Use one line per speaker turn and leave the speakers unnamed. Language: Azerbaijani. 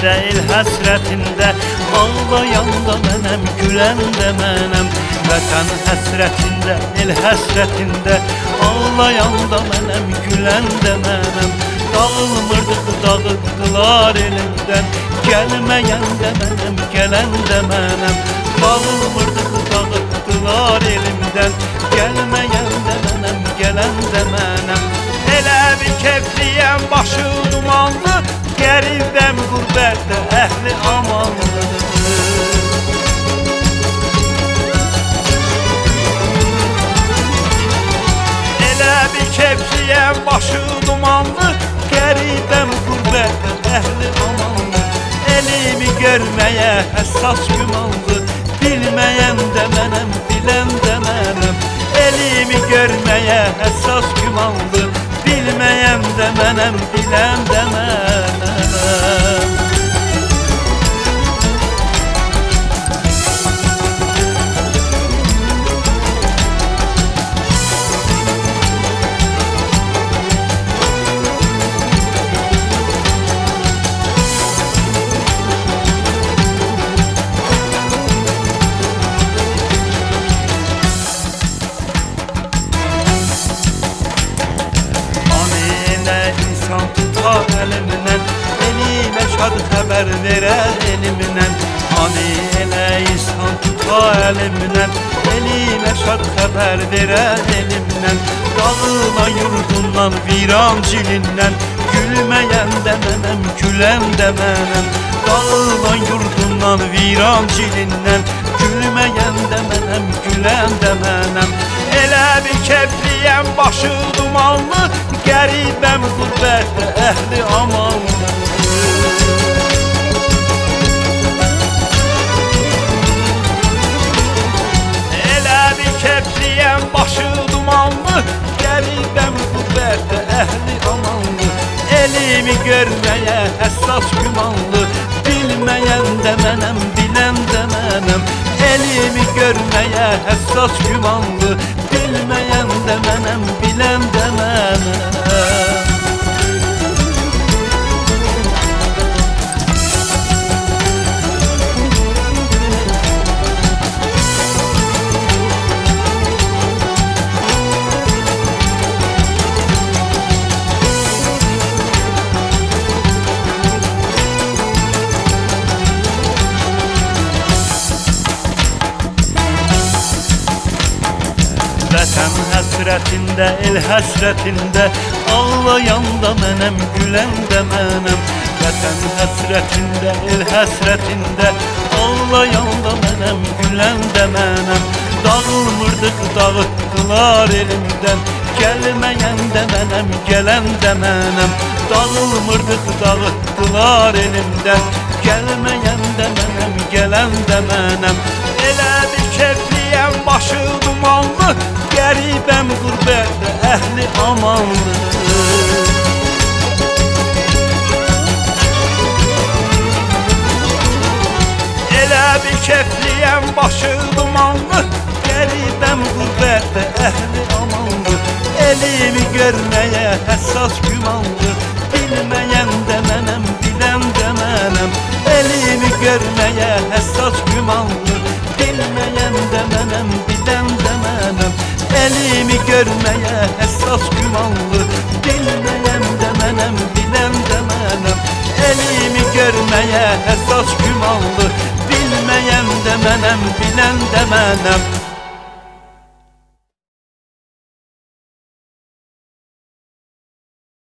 həsrətində, el həsrətində, ağlayanda mənəm, güləndə mənəm. Vətən həsrətində, el həsrətində, ağlayanda mənəm, güləndə mənəm. Dağılmırdıq, dağıtdılar elimdən, gəlməyəndə mənəm, gələndə mənəm. Dağılmırdıq, dağıtdılar elimdən, gəlməyəndə mənəm, gələndə mənəm. Elə bir kefliyəm, başı dumanlı, qəribəm qürbətdə, əhli amanlı. Elə bir kefliyəm, başı dumanlı, qəribəm qürbətdə, əhli amanlı. Elimi görməyə həssas gümanlı, bilməyən də mənəm, bilən də mənəm. Elimi görməyə həssas gümanlı, bilməyən də mənəm, bilən də mənəm. Əlimdən, elimə şad xəbər verər elimdən. Hani elə insan tuta əlimdən, elimə şad xəbər verər elimdən. Dağına yurdundan, viran cilindən, gülməyən də mənəm, gülən də mənəm. Dağına yurdundan, viran cilindən, gülməyən də mənəm, gülən də mənəm. Elə bir kefliyəm, başı dumanlı, qəribəm qürbətdə, əhli amanlı. Elə bir kefliyəm, başı dumanlı, qəribəm qürbətdə, əhli amanlı. Elimi görməyə həssas gümanlı, bilməyən də mənəm, bilən də mənəm. Elimi görməyə həssas gümanlı, bilməyən də mənəm, bilən də mənəm. Vətən həsrətində, el həsrətində, ağlayanda mənəm, güləndə mənəm. Vətən həsrətində, el həsrətində, ağlayanda mənəm, güləndə mənəm. Dağılmırdıq, dağıtdılar elimdən, gəlməyəndə mənəm, gələndə mənəm. Dağılmırdıq, dağıtdılar elimdən, gəlməyəndə mənəm, gələndə mənəm. Elə bir kefliyəm, başı dumanlı, qəribəm qürbətdə, əhli amanlı. Elə bir kefliyəm, başı dumanlı, qəribəm qürbətdə, əhli amanlı. Elimi görməyə həssas gümanlı, bilməyən də mənəm, bilən də mənəm. Elimi görməyə həssas gümanlı, bilməyən də mənəm, bilən də mənəm. Elimi görməyə həssas gümanlı, bilməyən də mənəm, bilən də mənəm. Elimi görməyə həssas gümanlı, bilməyən də mənəm, bilən də mənəm.